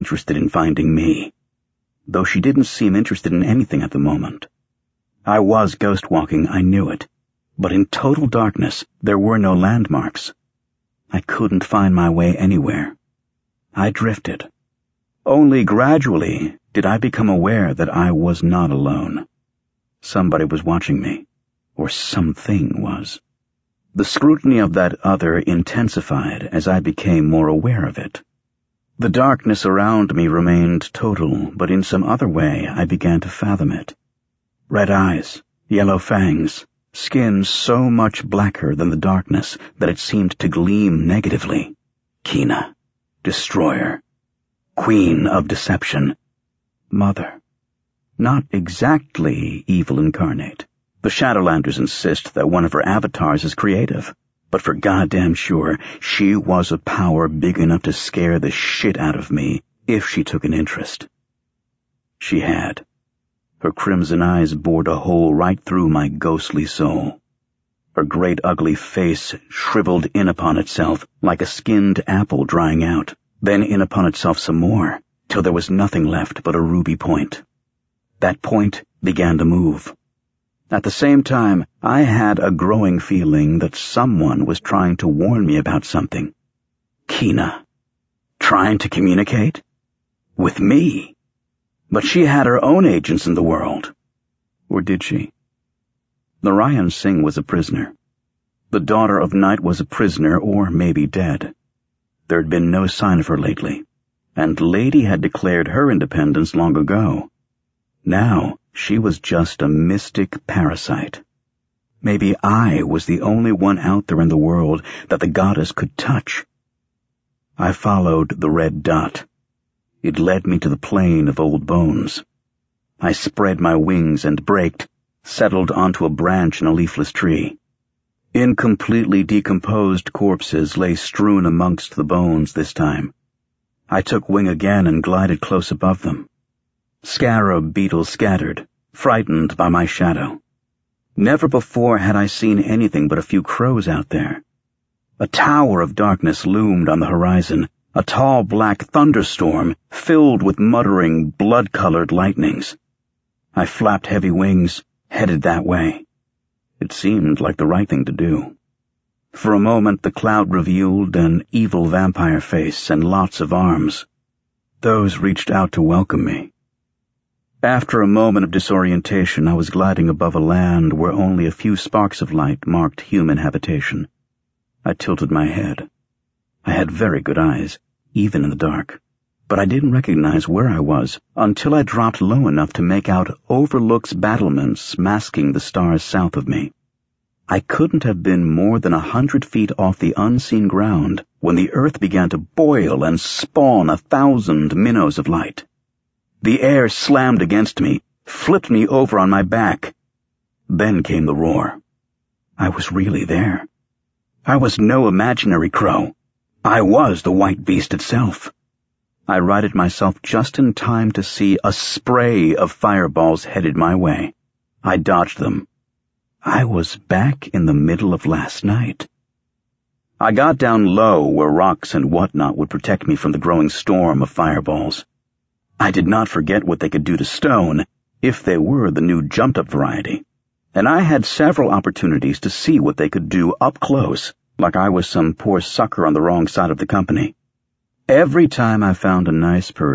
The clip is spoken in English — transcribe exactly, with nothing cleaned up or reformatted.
interested in finding me, though she didn't seem interested in anything at the moment. I was ghost-walking, I knew it, but in total darkness there were no landmarks. I couldn't find my way anywhere. I drifted. Only gradually did I become aware that I was not alone. Somebody was watching me, or something was. The scrutiny of that other intensified as I became more aware of it. The darkness around me remained total, but in some other way I began to fathom it. Red eyes, yellow fangs, skin so much blacker than the darkness that it seemed to gleam negatively. Kina, destroyer, queen of deception, mother. Not exactly evil incarnate. The Shadowlanders insist that one of her avatars is creative, but for goddamn sure, she was a power big enough to scare the shit out of me if she took an interest. She had. Her crimson eyes bored a hole right through my ghostly soul. Her great ugly face shriveled in upon itself like a skinned apple drying out, then in upon itself some more, till there was nothing left but a ruby point. That point began to move. At the same time, I had a growing feeling that someone was trying to warn me about something. Kina. Trying to communicate? With me? But she had her own agents in the world. Or did she? Narayan Singh was a prisoner. The daughter of Night was a prisoner, or maybe dead. There had been no sign of her lately, and Lady had declared her independence long ago. Now, she was just a mystic parasite. Maybe I was the only one out there in the world that the goddess could touch. I followed the red dot. It led me to the plain of old bones. I spread my wings and braked, settled onto a branch in a leafless tree. Incompletely decomposed corpses lay strewn amongst the bones this time. I took wing again and glided close above them. Scarab beetles scattered, frightened by my shadow. Never before had I seen anything but a few crows out there. A tower of darkness loomed on the horizon, a tall black thunderstorm filled with muttering, blood-colored lightnings. I flapped heavy wings, headed that way. It seemed like the right thing to do. For a moment the cloud revealed an evil vampire face and lots of arms. Those reached out to welcome me. After a moment of disorientation, I was gliding above a land where only a few sparks of light marked human habitation. I tilted my head. I had very good eyes, even in the dark, but I didn't recognize where I was until I dropped low enough to make out Overlook's battlements masking the stars south of me. I couldn't have been more than a hundred feet off the unseen ground when the earth began to boil and spawn a thousand minnows of light. The air slammed against me, flipped me over on my back. Then came the roar. I was really there. I was no imaginary crow. I was the white beast itself. I righted myself just in time to see a spray of fireballs headed my way. I dodged them. I was back in the middle of last night. I got down low where rocks and whatnot would protect me from the growing storm of fireballs. I did not forget what they could do to stone, if they were the new jumped-up variety, and I had several opportunities to see what they could do up close, like I was some poor sucker on the wrong side of the company. Every time I found a nice person,